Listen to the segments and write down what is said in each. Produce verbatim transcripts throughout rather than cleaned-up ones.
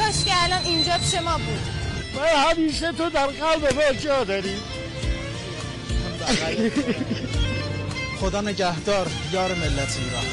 کاش که الان اینجا پیش ما بود. من همیشه تو در قلب ما جا داری. خدا نگهدار یار ملت ایران.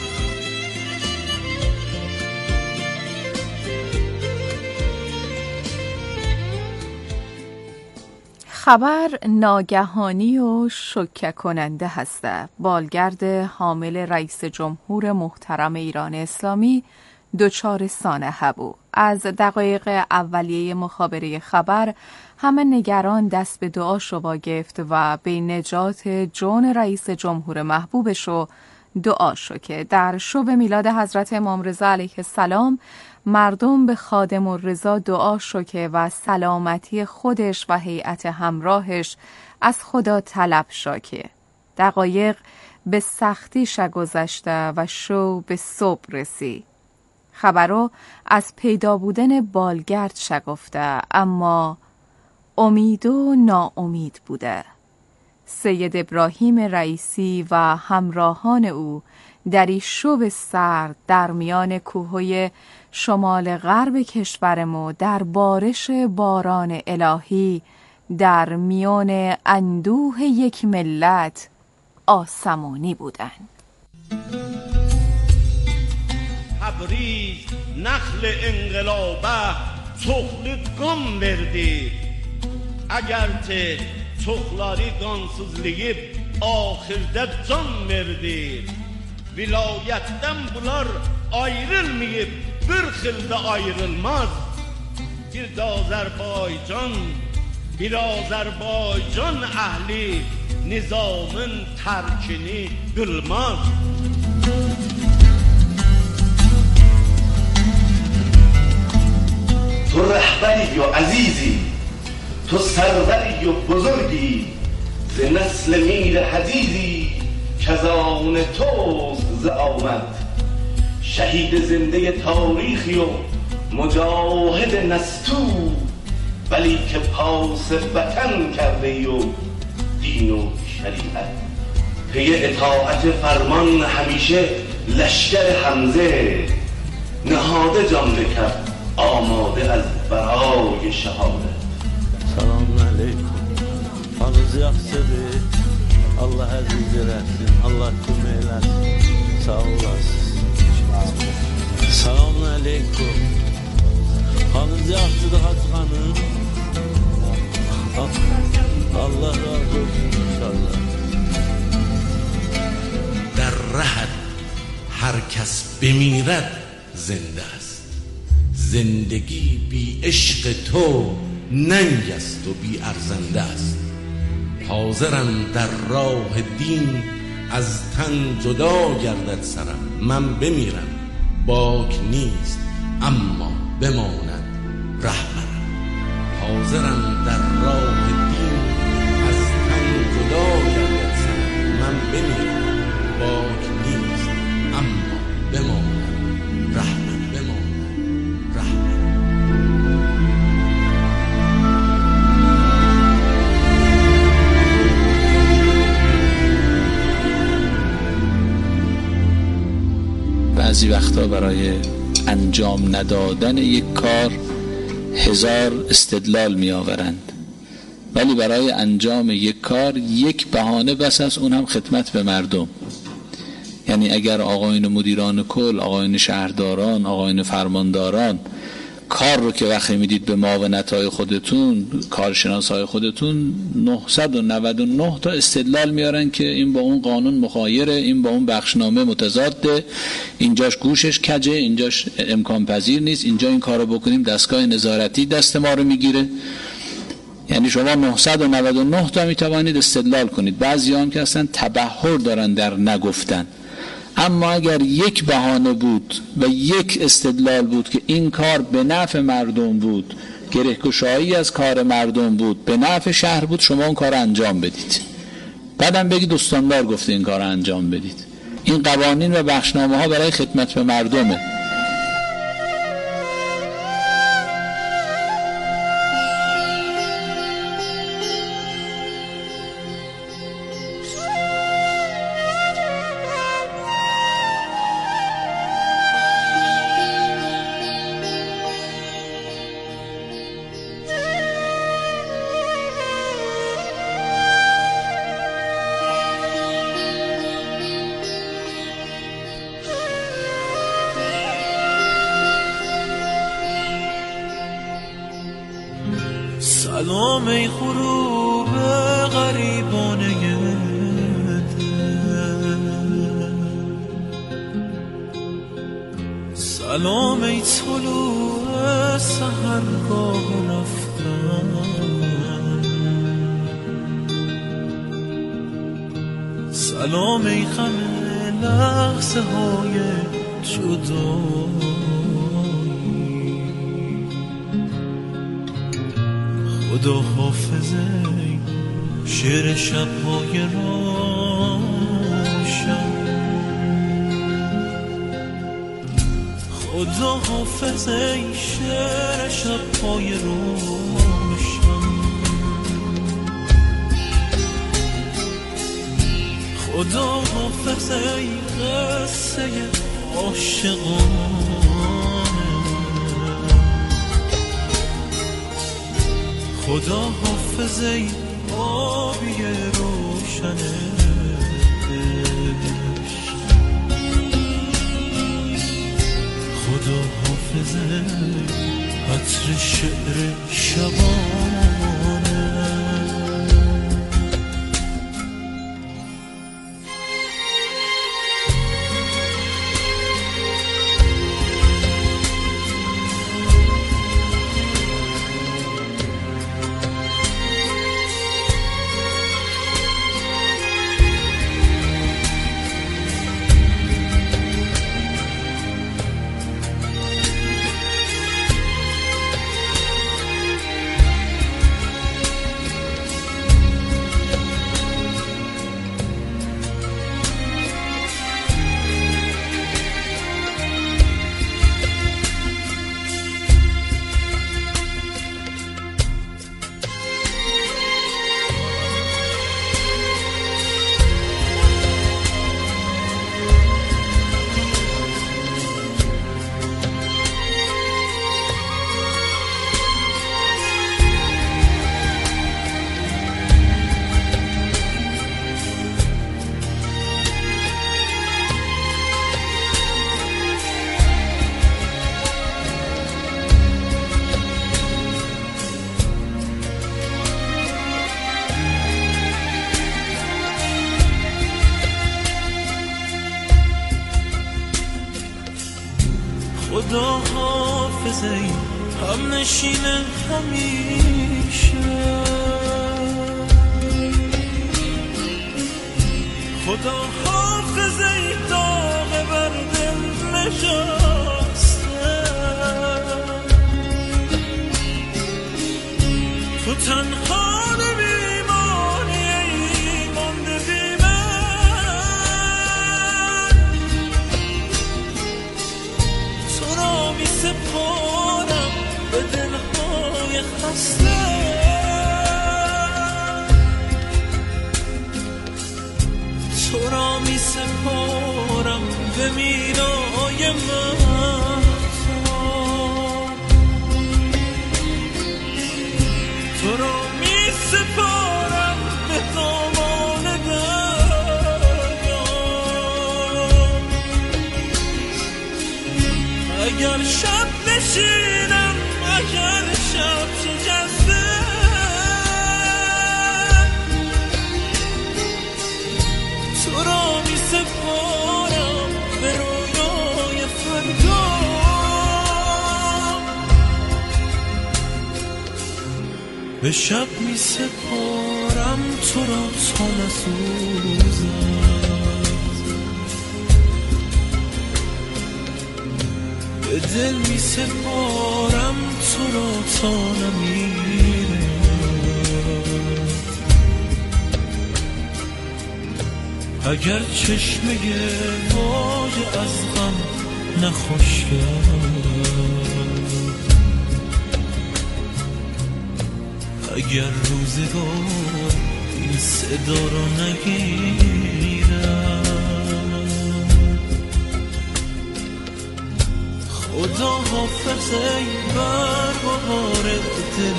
خبر ناگهانی و شوکه کننده هست. بالگرد حامل رئیس جمهور محترم ایران اسلامی دچار سانحه بود. از دقایق اولیه مخابره خبر همه نگران دست به دعا شو واگفت و به نجات جان رئیس جمهور محبوبش رو دعا شو که در شب میلاد حضرت امام رضا علیه السلام مردم به خادم الرضا دعا شو که و سلامتی خودش و هیئت همراهش از خدا طلب شو که دقایق به سختی شگذشته و شو به صبح رسی. خبرو از پیدا بودن بالگرد شگفته اما امید و ناامید بوده. سید ابراهیم رئیسی و همراهان او در این شب سرد در میان کوههای شمال غرب کشورمو در بارش باران الهی در میان اندوه یک ملت آسمانی بودند. تبریز نخل انقلابه çoxlu qan verdi. Əgər ki çoxları qansızlayıb axirdə can verdi. Vilayətdən bunlar ayrılmayıb bir xildə ayrılmaz. Bir də Azərbaycan, bir Azərbaycan əhli nizamın tərkini qılmaz. تو رهبری و عزیزی، تو سروری و بزرگی، ز نسل میر حزیزی کزان توست ز آمد. شهید زنده تاریخی و مجاهد نستو، ولی که پاس وطن کرده ای و دین و شریعت. پی اطاعت فرمان همیشه لشکر حمزه، نهاده جان بکرد آماده از برای شهادت. سلام علیکم. حالınız yaxşıdır. Allah əziz eləsin. Allah kömək eləsin. Sağ olasınız. Salam aleykum. Halınız yaxşıdır Hacı xanım. Allah razı olsun inşallah. در رهت هر کس بمیرد زنده است. زندگی بی عشق تو ننگ است و بی ارزنده است. حاضرم در راه دین از تن جدا گردد سرم. من بمیرم باک نیست اما بماند رهبرم. حاضرم در راه دین از تن جدا گردد سرم. من بمیرم باک نیست اما بماند رهبرم. بعضی وقتا برای انجام ندادن یک کار هزار استدلال می آورند، ولی برای انجام یک کار یک بهانه بس است، اون هم خدمت به مردم. یعنی اگر آقایون مدیران کل، آقایون شهرداران، آقایون فرمانداران کار رو که وقتی میدید به معاونت‌های خودتون، کارشناسای خودتون، نهصد و نود و نه تا استدلال میارن که این با اون قانون مخایره، این با اون بخشنامه متضاده، اینجاش گوشش کجه، اینجاش امکان پذیر نیست، اینجا این کارو بکنیم دستگاه نظارتی دست ما رو میگیره. یعنی شما نهصد و نود و نه تا میتوانید استدلال کنید. بعضی هم که اصلا تبحر دارن در نگفتن. اما اگر یک بهانه بود و یک استدلال بود که این کار به نفع مردم بود، گره‌گشایی از کار مردم بود، به نفع شهر بود، شما اون کار انجام بدید. بعدم بگید استاندار گفته این کار انجام بدید. این قوانین و بخشنامه ها برای خدمت به مردمه. سلام ای غروب غریبانه دل، سلام ای طلوع سحرگاه رفتن، سلام ای غم لحظه های جدایی، خدا حافظه شعر شب‌های روشن، خدا حافظه شعر شب‌های روشن، خدا حافظه قصه عاشقانه، خدا حافظه آبی روشنه، خدا حافظه عطر شعر شبانه. خدا حافظه هم نشین همیشه، خدا حافظه داغ بر دل نشسته، تو تنها نمیمانی ای مانده بی من، تو را می سپارم به دلهای خسته، تو را می سپارم به مینای من، تو را می سپارم به دامان دریا، اگر شب نشینم اگر شب شکسته، تو را می سپارم به رویای فردا، به شب می سپارم تو را تا نسوزد، به دل می سپارم تو را تا نمیره، اگر چشمه واژه از غم نخوش کرد، اگر روزگار این صدا رو نگیرد، خدا حافظ ای بر بهار دل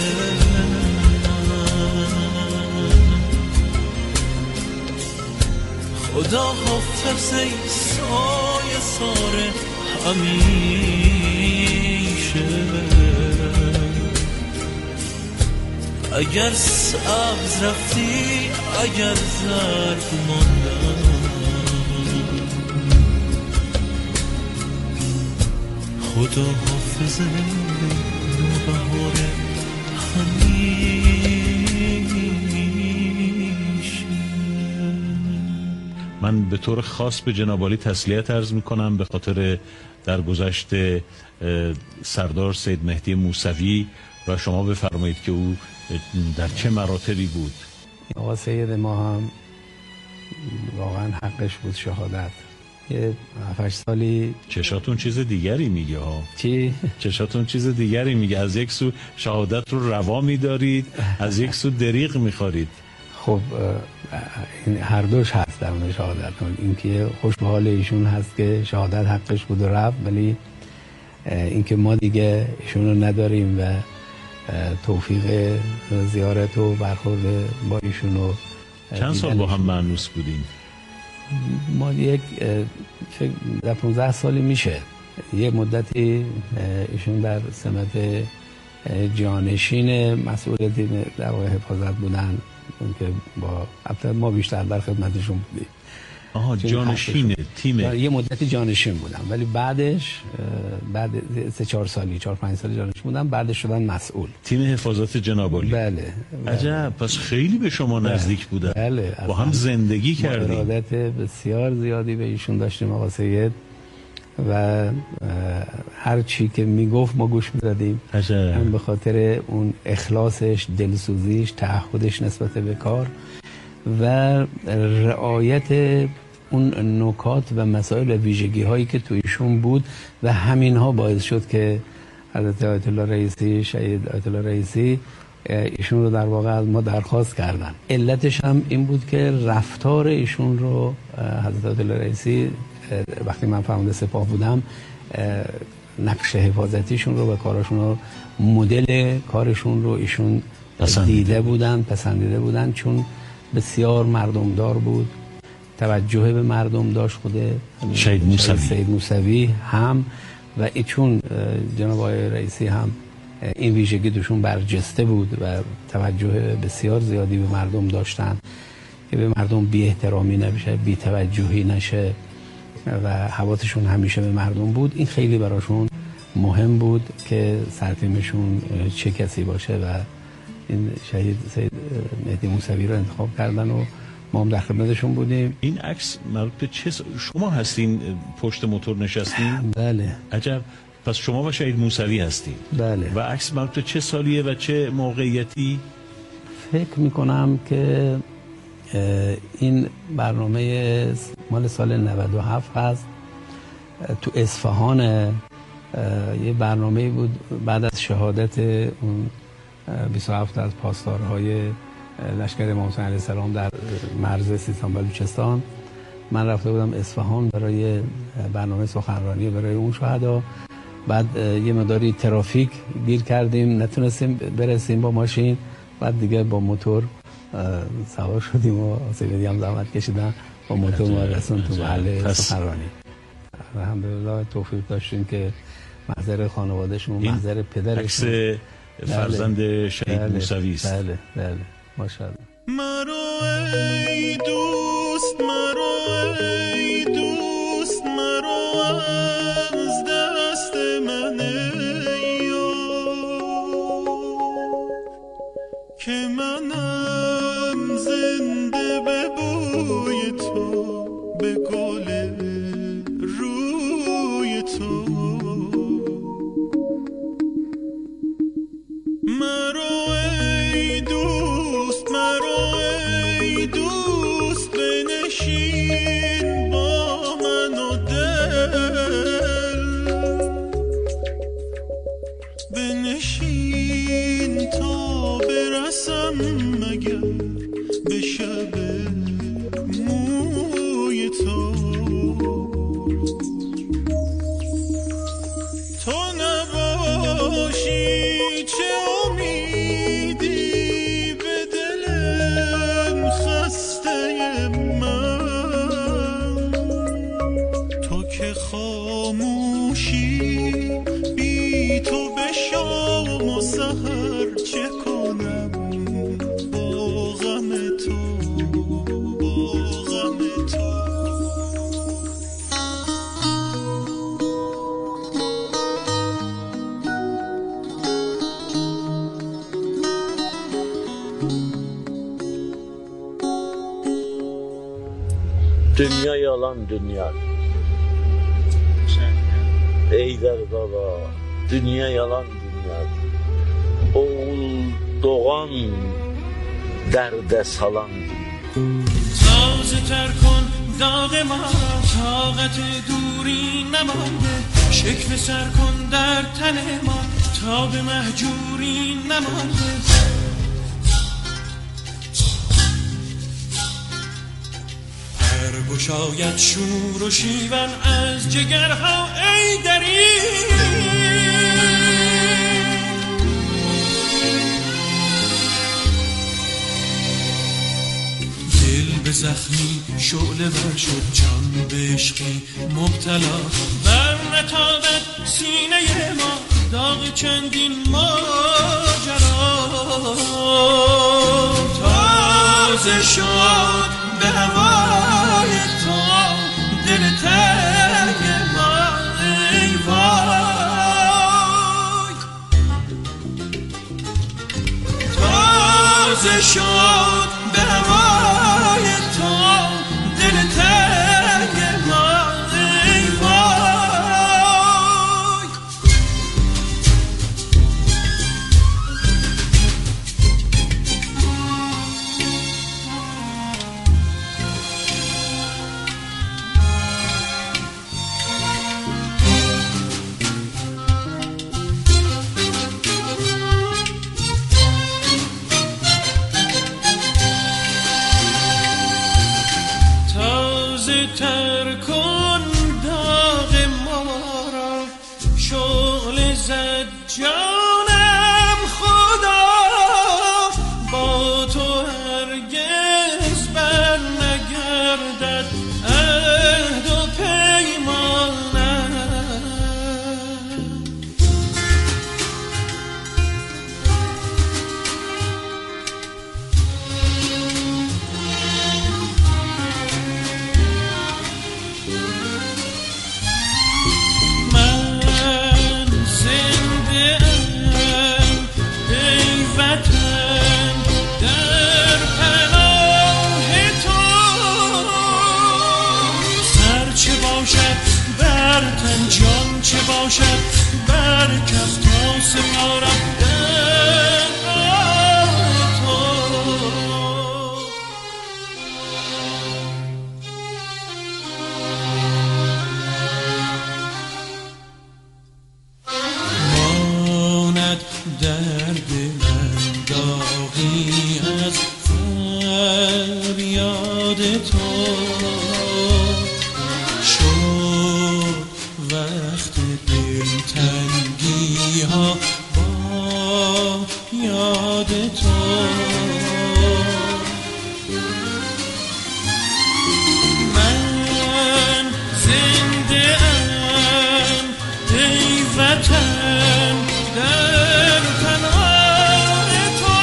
خدا حافظ ای سایه سار همیشه، اگر سبز رفتی اگر زرد ماندم خدا حافظه نوبهار همیشه. من به طور خاص به جناب عالی تسلیت عرض میکنم به خاطر در گذشت سردار سید مهدی موسوی و شما بفرمایید که او در چه مراتبی بود. آقا سید ما هم واقعا حقش بود شهادت. یه هفت سالی چشاتون چیز دیگری میگه ها. چی؟ چشاتون چیز دیگری میگه. از یک سو شهادت رو روا میدارید، از یک سو دریغ میخورید. خب این هر دوش هست در اون شهادت. این که خوش به حال ایشون هست که شهادت حقش بود و رفت، ولی این که ما دیگه ایشون رو نداریم و توفیق زیارت و برخورد با ایشون رو. چند سال با هم مأنوس بودیم؟ ما یک در پانزده سالی میشه. یه مدتی ایشون در سمت جانشین مسئول تیم در واقع حفاظت بودن که با البته ما بیشتر در خدمتشون بودیم. آها جانشین تیم. یه مدتی جانشین بودم، ولی بعدش بعد سه چهار سالی چهار پنج سالی جانشین بودم، بعدش شدن مسئول تیم حفاظت جناب عالی. بله, بله. عجب، پس خیلی به شما نزدیک بودن. بله. با هم زندگی کردیم. ارادت بسیار زیادی به ایشون داشتیم آقا سید و هر چی که میگفت ما گوش میدادیم. هم به خاطر اون اخلاصش، دلسوزیش، تعهدش نسبت به کار و رعایت اون نکات و مسائل و ویژگی هایی که تو ایشون بود و همین ها باعث شد که حضرت آیت الله رئیسی، شهید آیت الله رئیسی ایشون رو در واقع از ما درخواست کردن. علتش هم این بود که رفتار ایشون رو حضرت آیت الله رئیسی وقتی من فرمانده سپاه بودم نقش حفاظتیشون رو و کارشون رو، مدل کارشون رو ایشون پسندیده. دیده بودن، پسندیده بودن، چون بسیار مردمدار بود، توجه به مردم داشت. خود شهید موسوی سید موسوی هم و چون جناب آقای رئیسی هم این ویژگی دوشون برجسته بود و توجه بسیار زیادی به مردم داشتن که به مردم بی احترامی نشه، بی توجهی نشه و حواسشون همیشه به مردم بود. این خیلی براشون مهم بود که سرتیمشون چه کسی باشه و این شهید سید مهدی موسوی رو انتخاب کردن و ما هم در خدمتشون بودیم. این عکس مربوط به چه س... شما هستین پشت موتور نشستین؟ بله. عجب، پس شما و شهید موسوی هستین. بله. و عکس مربوط به چه سالیه و چه موقعیتی؟ فکر میکنم که این برنامه مال سال نود و هفت هست. تو اصفهان یه برنامه بود بعد از شهادت اون بیست و هفت از پاسدارهای لشکر امام حسین علیه السلام در مرز سیستان بلوچستان. من رفته بودم اصفهان برای برنامه سخنرانی برای اون شهدا. بعد یه مقداری ترافیک گیر کردیم، نتونستیم برسیم با ماشین، بعد دیگه با موتور سوار شدیم و سیدی هم زحمت کشیدن با موتور ما رسون تو محل سخنرانی. الحمدلله توفیق داشتیم که محضر خانواده‌شون، محضر پدرشون، عکس فرزند شهید بله. موسوی است. بله بله ماشاءالله. مرو ای دوست، مرو ای دوست، مرو از دست من که منم زنده به بوی تو، به گل روی تو. مرو ای دوست، مرو ای دوست، بنشین با من و دل، بنشین تا برسم مگر به شب موی تو. تو نباشی چه امیدی به دلم خسته من، تو که خاموشی بی تو به شام و سحر چه کنم Dünya yalan dünya. Eyder baba, dünya yalan dünya. Oğul doğan derde salan dünya. تازه تر کن داغ ما طاقت دوری نمانده شکل سر کن در تن ما تا به مهجوری نمانده پر گشاید شور و شیون از جگرها ای دری به زخمی شعله ور شد جان به عشقی مبتلا بر نتابد سینه ما داغ چندین ماجرا تازه شد به هوای تو دل تنگ ما ای وای تازه شد به هوای تو دل تنگ ما ای وای تر کن داغ ما را شعله زد جانم خدا با تو هرگز بر نگردد عهد و پیمانم جان چه باشد بر کف تا سپارم در راه تو ماند در دلم داغی از فریاد تو وقت دلتنگی ها با یاد تو من زنده ام ای وطن در پناه تو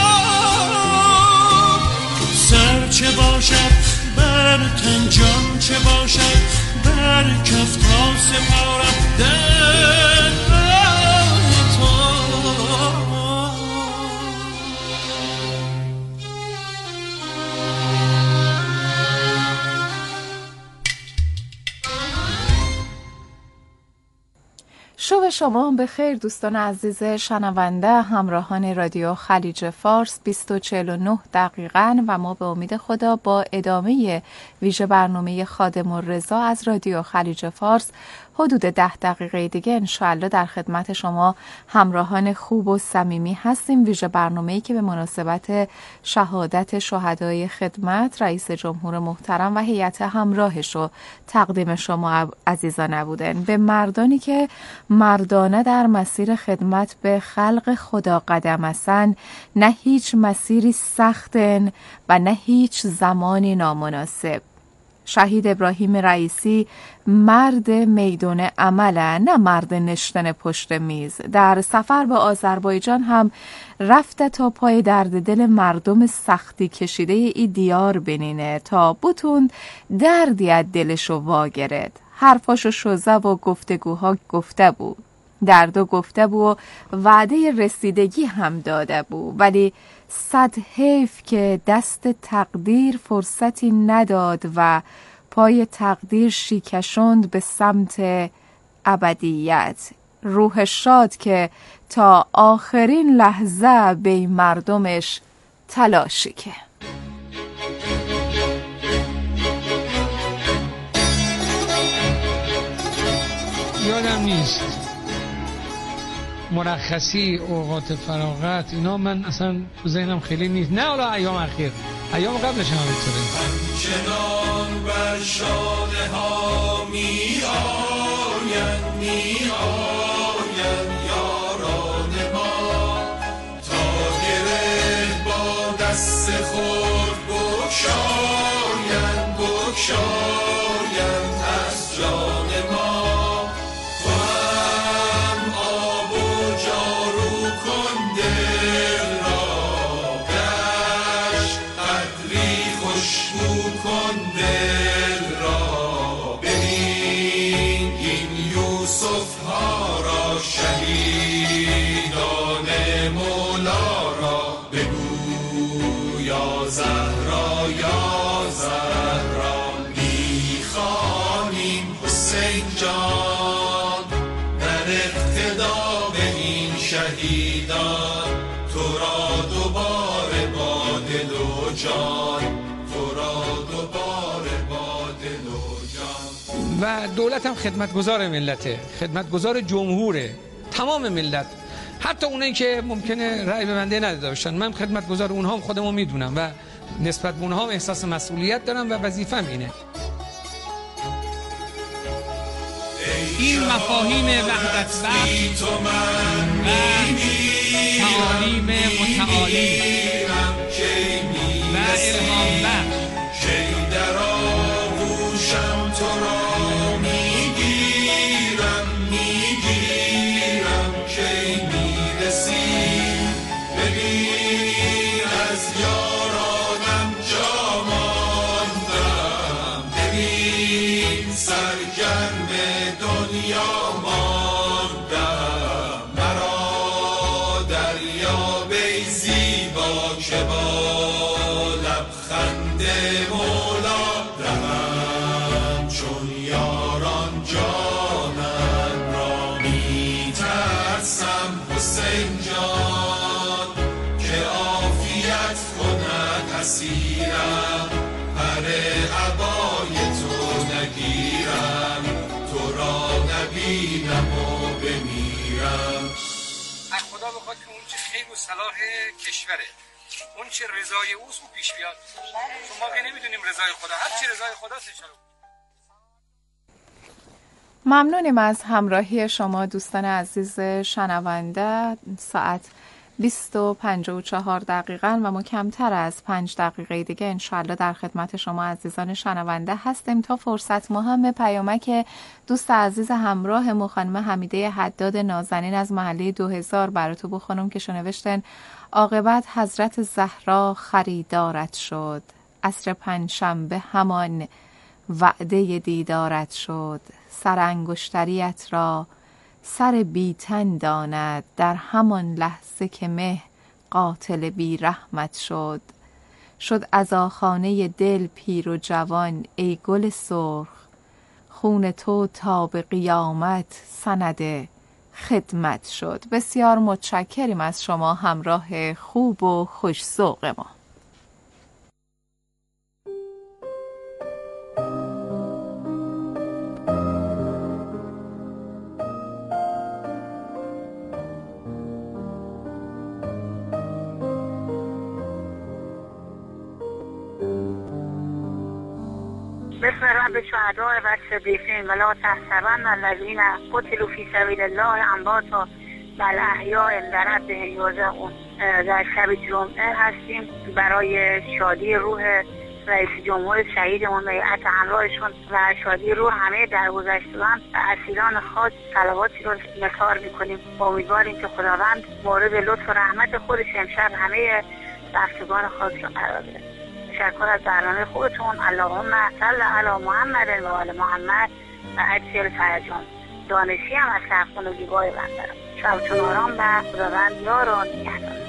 سر چه باشد بر تن جان چه باشد بر کف تا سپارم در راه تو شب شما بخیر دوستان عزیز شنونده همراهان رادیو خلیج فارس. بیست و چهل و نه دقیقاً و ما به امید خدا با ادامه ویژه برنامه خادم الرضا از رادیو خلیج فارس حدود ده دقیقه دیگه انشاءالله در خدمت شما همراهان خوب و صمیمی هستیم. ویژه برنامه‌ای که به مناسبت شهادت شهدای خدمت رئیس جمهور محترم و هیئت همراهش رو تقدیم شما عزیزان نبودن، به مردانی که مردانه در مسیر خدمت به خلق خدا قدم هستند. نه هیچ مسیری سختن و نه هیچ زمانی نامناسب. شهید ابراهیم رئیسی مرد میدان عمله، نه مرد نشتن پشت میز. در سفر به آذربایجان هم رفته تا پای درد دل مردم سختی کشیده ای دیار بنینه تا بتوند دردی از دلشو واگرد. حرفاشو شوزه و گفتگوها گفته بود، دردو گفته بود و وعده رسیدگی هم داده بود، ولی صد حیف که دست تقدیر فرصتی نداد و پای تقدیر شیکشند به سمت ابدیت. روح شاد که تا آخرین لحظه به مردمش تلاشی که. یادم نیست مرخصی، اوقات فراغت، اینا من اصلا تو ذهنم خیلی نیست. نه حالا ایام اخیر، ایام قبلش هم همینطوره. همچنان بر شانه ها می آین می آین یاران ما، تا گره با دست خود بکشاین بکشاین از جان ما. زهرا یا زهرا میخوانیم حسین جان، در اقتدا به این شهیدان، تو را دوباره با دل و جان، تو را دوباره با دل و جان. و دولت هم خدمتگزار ملته، خدمتگزار جمهوره، تمام ملت، حتی اونایی که ممکنه رأی به بنده نداده باشن. من خدمتگزار اونها هم خودمو میدونم و نسبت به اونها هم احساس مسئولیت دارم و وظیفه‌م اینه. این مفاهیم وحدت بخش و تعالیم متعالی و الهام بخش، کی در آغوشم تو را میگیرم میگیرم، کی میرسی ببین از یارانم جا ماندم، ببین سرگرم دنیا ماندم، مرا دریابه زیبا که با لبخند مولا روم، چون یاران جانم را میترسم حسین جان، که عافیت کند اسیرم، پر عبای تو نگیرم، تو را نبینم و بمیرم. از خدا بخواد که اون چه خیر و صلاح کشوره، اون چه رضای اوست و پیش بیاد. چون ما که نمیدونیم رضای خدا، هر چی رضای خداست انشالله. ممنونیم از همراهی شما دوستان عزیز شنونده. ساعت بیست و پنجاه و چهار دقیقه و ما کمتر از پنج دقیقه دیگه انشالله در خدمت شما عزیزان شنونده هستیم تا فرصت مهم پیامک دوست عزیز همراه ما خانم حمیده حداد نازنین از محله دو هزار براتو بخونم که شنوشتن: عاقبت حضرت زهرا خریدارت شد، عصر پنجشنبه همان وعده دیدارت شد، سر انگشتریت را سر بیتن داند، در همان لحظه که مه قاتل بی رحمت شد، شد از آخانه دل پیر و جوان ای گل سرخ، خون تو تا به قیامت سند خدمت شد. بسیار متشکریم از شما همراه خوب و خوش ذوق ما. بسم رب شهداء و صدیقین و لا تحسبن الذین قتلوا فی سبیل الله امواتا بل احیاء در ربهم یرزقون. در شب جمعه هستیم برای شادی روح رئیس جمهور شهیدمون و هیئت همراهشون و شادی روح همه درگذشتگان و اسیران خاک صلواتی رو نثار میکنیم. امیدواریم که خداوند مورد لطف و رحمت خودش امشب همه رفتگان خاک رو قرار بده. تشکر از برنامه خودتون. اللهم صل علی محمد و آل محمد و عجل فرجان. دانشی هم از سرخون و دیبای بندرم. شبتون آرام و خداوند یار و نگهدار.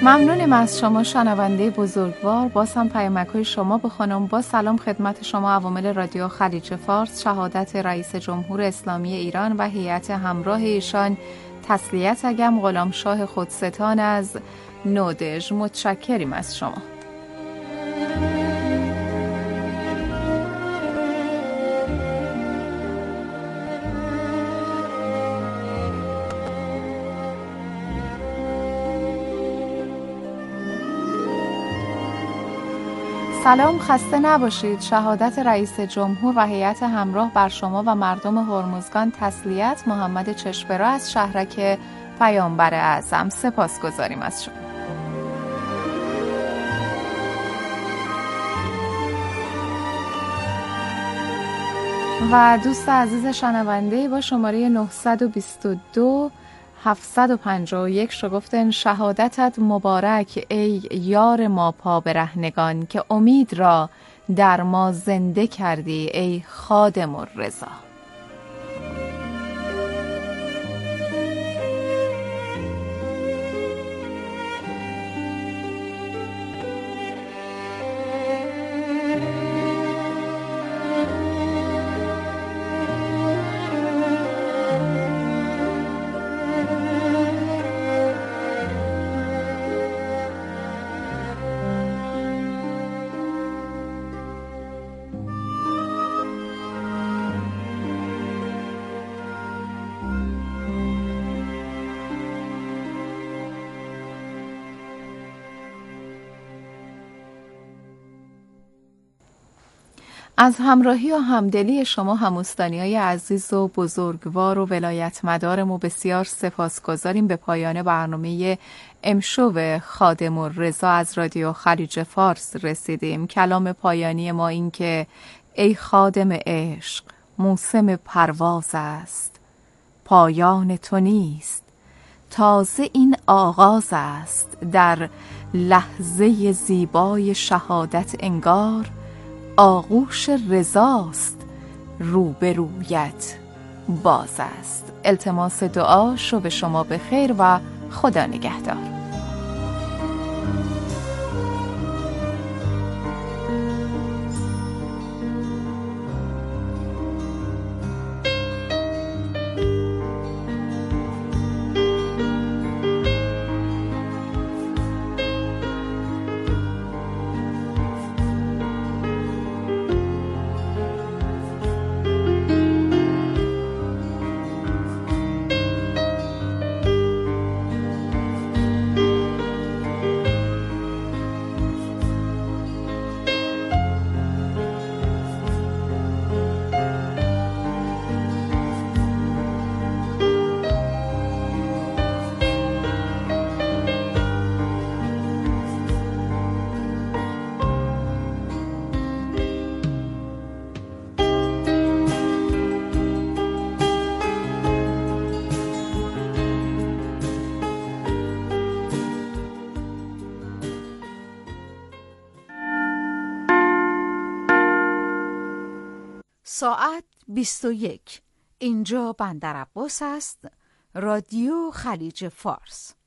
ممنونیم از شما شنونده بزرگوار. باز هم پیامک‌های شما بخونم. با سلام خدمت شما عوامل رادیو خلیج فارس. شهادت رئیس جمهور اسلامی ایران و هیئت همراه ایشان تسلیت اگم. غلامشاه خودستان از نودژ. متشکریم از شما. سلام، خسته نباشید. شهادت رئیس جمهور و هیئت همراه بر شما و مردم هرمزگان تسلیت. محمد چشمه‌را از شهرک پیامبر اعظم. سپاسگزاریم از شما. و دوست عزیز شنونده با شماره نه دو دو هفت پنج یک شگفتن شهادتت مبارک ای یار ما پا برهنگان، که امید را در ما زنده کردی ای خادم الرضا. از همراهی و همدلی شما هموستانی‌های عزیز و بزرگوار و ولایت مدارم و بسیار سپاسگزاریم. به پایان برنامه امشب خادم الرضا از رادیو خلیج فارس رسیدیم. کلام پایانی ما این که ای خادم عشق، موسم پرواز است، پایان تو نیست، تازه این آغاز است. در لحظه زیبای شهادت انگار آغوش رضاست، روبرویت باز است. التماس دعا شب شما بخیر و خدا نگهدار. ساعت بیست و یک. اینجا بندر عباس است. رادیو خلیج فارس.